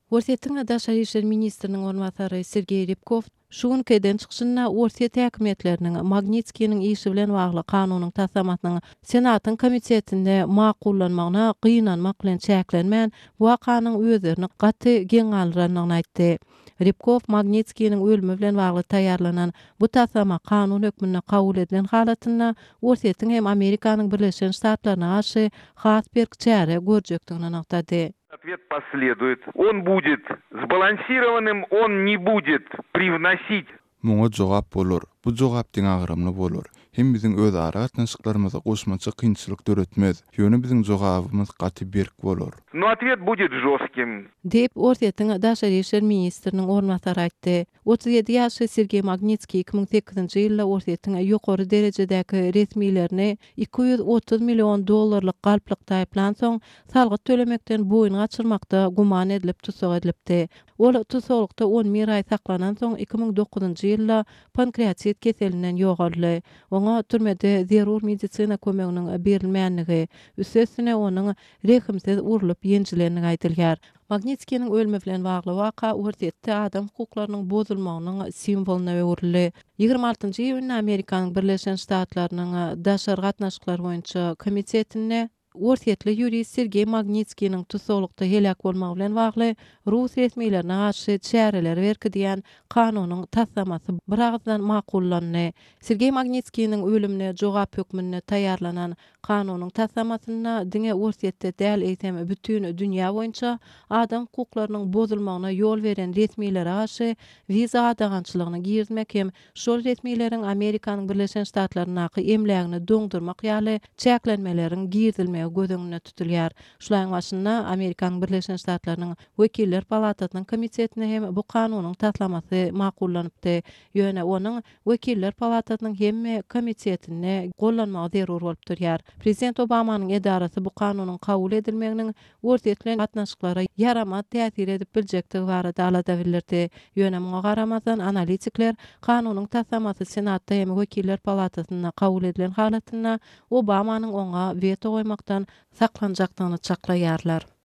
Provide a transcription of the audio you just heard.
Orsettiň Daşary işler ministriniň ornwatary Sergey Rybkov şu günkeden çykyşynda Orset häkimetleriniň Magnitskiýanyň işi bilen bagly kanunyň tasamatynyň Senatyň komitetinde makullanmagyna gynanmak bilen çäklenmän wakanyň özlerini gaty geň alýanlygyny aýtdy. Rybkov Magnitskiýanyň ölümi bilen bagly taýýarlanan bu tasama kanun hökmüne kabul edilen halatynda Orsettiň hem Amerikanyň Birleşen Ştatlaryna garşy has bir çäre görjekdigini aňdady. Ответ последует. Он будет сбалансированным, он не будет привносить. Muňa jogap bolar. Bu jogap diň agramly bolar. Hem biziň öz ara gatnaşyklarymyza goşmaça kynçylyk döretmez. Ýöne biziň jogabymyz gaty berk bolar. Но ответ будет жестким. Dep Orsettiň Daşary işler ministriniň ornwatary aýtdy. 37 ýaşly Sergey Magnitskiy 2008-nji ýylda Orsettiň ýokary derejedäki resmiýlerini $230 million galplyk taýplan soň salgyt tölemekden boýun gaçyrmakda guman edilip tutsak edilipdi. Ol tutuklukda 11 aý saklanan soň 2009-njy ýylda pankreatit keselinden ýogaldy. Oňa türmede zerur medisina kömeginiň berilmänligi, üstesine onuň rehimsiz urulup ýenjilenligi aýdylýar. Magnitskiýanyň ölümi bilen bagly waka Orsetde adam hukuklarynyň bozulmagynyň simboluna öwrüldi. 26-njy iýunda Amerikanyň Birleşen Ştatlarynyň daşary gatnaşyklary boýunça komitetinde Orsetli ýurist Sergey Magnitskiýanyň tutuklukda helak bolmagy bilen bagly Rus resmiýlerine garşy çäreler berki diýen kanunyň tasamasy bir agzdan makullandy. Sergey Magnitskiýanyň ölümine jogap hökmüne taýýarlanan kanunyň tasamasyna diňe Orsetde däl eýsem bütün dünýä boýunça adam hukuklarynyň bozulmagyna ýol beren resmiýlere garşy wiza adagançylygyny girmek hem şol resmiýleriň Amerikanyň Birleşen Ştatlaryna emlegini doňdurmak ýaly çäklenmeleriň girdilmegi gözüňde tutulýar. Şolaryň başynda Amerikanyň Birleşen Ştatlarynyň Wekiller Palatasynyň komitetine hem bu kanunyň taslamasy makullanypdy. Ýöne onuň Wekiller Palatasynyň hemme komitetine gollanmagy zerur bolup durýar. Prezident Obamanyň edarasy bu kanunyň kabul edilmeginiň Orsetlen gatnaşyklara ýarama täsir edip biljektigi barada alada bildirdi. Ýöne muňa garamazdan analitikler kanunyň taslamasy Senatda hem Wekiller Palatasyna kabul edilen halatynda Obamanyň oňa veto goýmakdan saklanjakdygyny çaklaýarlar.